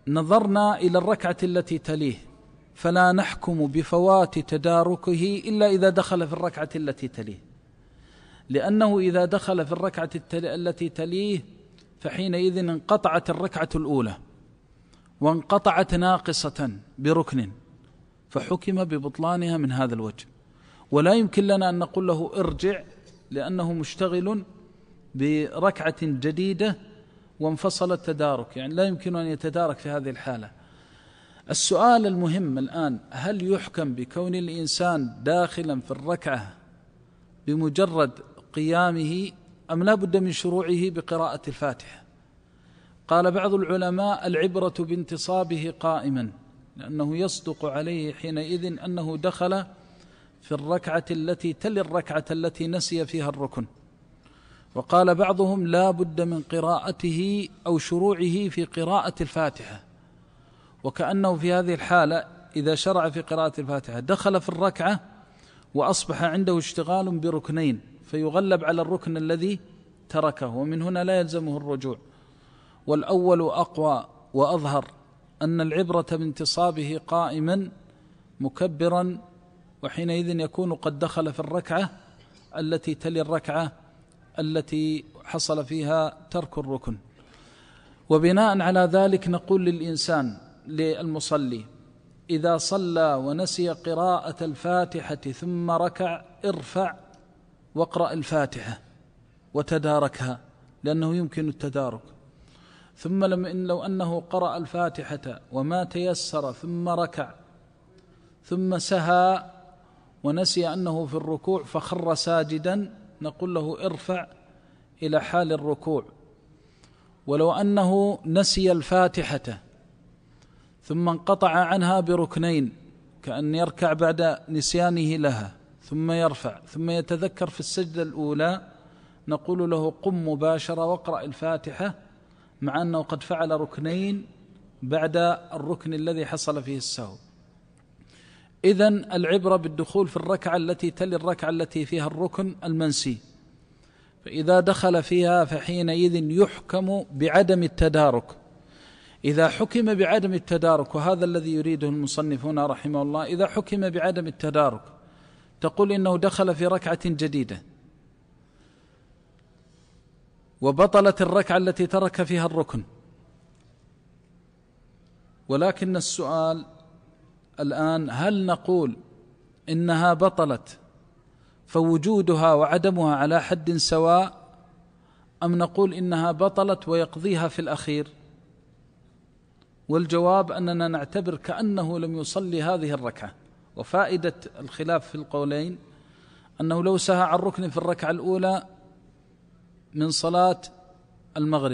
نظرنا إلى الركعة التي تليه فلا نحكم بفوات تداركه إلا إذا دخل في الركعة التي تليه، لأنه إذا دخل في الركعة التي تليه فحينئذ انقطعت الركعة الأولى وانقطعت ناقصة بركن، فحكم ببطلانها من هذا الوجه. ولا يمكن لنا أن نقول له ارجع لأنه مشتغل بركعة جديدة وانفصل التدارك، يعني لا يمكن أن يتدارك في هذه الحالة. السؤال المهم الآن، هل يحكم بكون الإنسان داخلا في الركعة بمجرد قيامه أم لا بد من شروعه بقراءة الفاتحة؟ قال بعض العلماء العبرة بانتصابه قائما، لأنه يصدق عليه حينئذ أنه دخل في الركعة التي تلي الركعة التي نسي فيها الركن. وقال بعضهم لا بد من قراءته أو شروعه في قراءة الفاتحة، وكأنه في هذه الحالة إذا شرع في قراءة الفاتحة دخل في الركعة وأصبح عنده اشتغال بركنين فيغلب على الركن الذي تركه، ومن هنا لا يلزمه الرجوع. والأول أقوى وأظهر أن العبرة بانتصابه قائما مكبرا، وحينئذ يكون قد دخل في الركعة التي تلي الركعة التي حصل فيها ترك الركن. وبناء على ذلك نقول للإنسان للمصلي إذا صلى ونسي قراءة الفاتحة ثم ركع ارفع واقرأ الفاتحة وتداركها، لأنه يمكن التدارك. ثم لو أنه قرأ الفاتحة وما تيسر ثم ركع ثم سهى ونسي أنه في الركوع فخر ساجدا، نقول له ارفع إلى حال الركوع. ولو أنه نسي الفاتحة ثم انقطع عنها بركنين كأن يركع بعد نسيانه لها ثم يرفع ثم يتذكر في السجدة الأولى، نقول له قم مباشرة واقرأ الفاتحة، مع أنه قد فعل ركنين بعد الركن الذي حصل فيه السهو. إذن العبرة بالدخول في الركعة التي تلي الركعة التي فيها الركن المنسي، فإذا دخل فيها فحينئذ يحكم بعدم التدارك. إذا حكم بعدم التدارك، وهذا الذي يريده المصنفون رحمه الله، إذا حكم بعدم التدارك تقول إنه دخل في ركعة جديدة وبطلت الركعة التي ترك فيها الركن. ولكن السؤال الآن، هل نقول إنها بطلت فوجودها وعدمها على حد سواء، أم نقول إنها بطلت ويقضيها في الأخير؟ والجواب أننا نعتبر كأنه لم يصلي هذه الركعة. وفائدة الخلاف في القولين أنه لو سهى عن ركن في الركعة الأولى من صلاة المغرب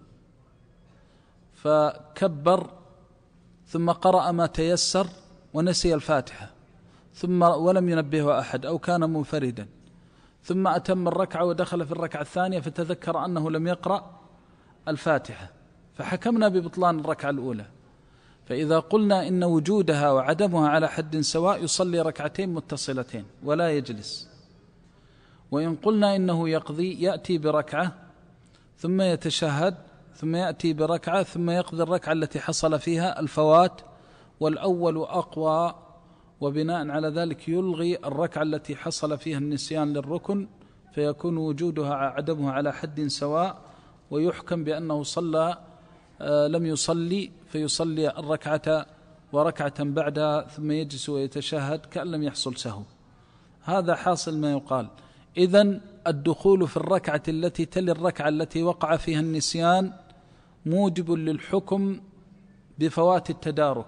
فكبر ثم قرأ ما تيسر ونسي الفاتحة ثم ولم ينبهه أحد أو كان منفردا، ثم أتم الركعة ودخل في الركعة الثانية فتذكر أنه لم يقرأ الفاتحة، فحكمنا ببطلان الركعة الأولى. فإذا قلنا إن وجودها وعدمها على حد سواء يصلي ركعتين متصلتين ولا يجلس. وإن قلنا إنه يقضي، يأتي بركعة ثم يتشهد ثم يأتي بركعة ثم يقضي الركعة التي حصل فيها الفوات، والأول أقوى، وبناء على ذلك يلغي الركعة التي حصل فيها النسيان للركن، فيكون وجودها عدمها على حد سواء، ويحكم بأنه لم يصلي فيصلي الركعة وركعة بعدها ثم يجلس ويتشهد كأن لم يحصل سهو. هذا حاصل ما يقال. إذن الدخول في الركعة التي تلي الركعة التي وقع فيها النسيان موجب للحكم بفوات التدارك.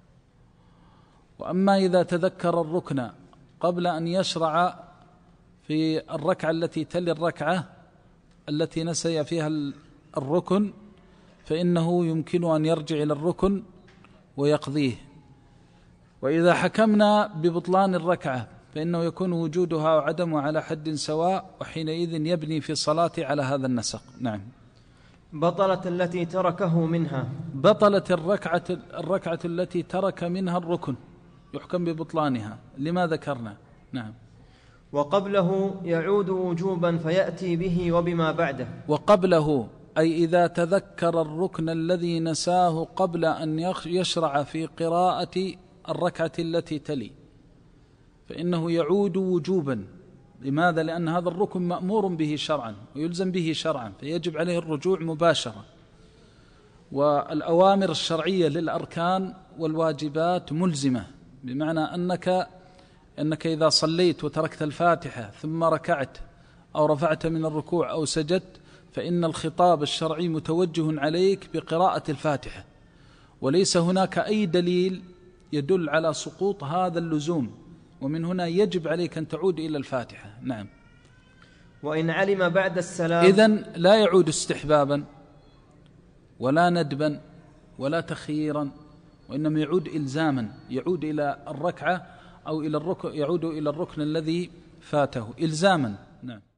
وأما إذا تذكر الركن قبل أن يشرع في الركعة التي تلي الركعة التي نسي فيها الركن فإنه يمكن أن يرجع إلى الركن ويقضيه. وإذا حكمنا ببطلان الركعة فإنه يكون وجودها وعدمها على حد سواء، وحينئذ يبني في صلاته على هذا النسق. نعم. بطلت التي تركه منها، بطلت الركعة التي ترك منها الركن يحكم ببطلانها لما ذكرنا. نعم. وقبله يعود وجوبا فيأتي به وبما بعده. وقبله أي إذا تذكر الركن الذي نساه قبل أن يشرع في قراءة الركعة التي تلي فإنه يعود وجوبا. لماذا؟ لأن هذا الركن مأمور به شرعا ويلزم به شرعا، فيجب عليه الرجوع مباشرة. والأوامر الشرعية للأركان والواجبات ملزمة، بمعنى أنك إذا صليت وتركت الفاتحة ثم ركعت أو رفعت من الركوع أو سجدت فإن الخطاب الشرعي متوجه عليك بقراءة الفاتحة، وليس هناك أي دليل يدل على سقوط هذا اللزوم، ومن هنا يجب عليك أن تعود إلى الفاتحة. نعم. وإن علم بعد السلام، إذن لا يعود استحبابا ولا ندبا ولا تخييرا، وإنما يعود إلزاما، يعود إلى الركعة أو إلى الركن، يعود إلى الركن الذي فاته إلزاما. نعم.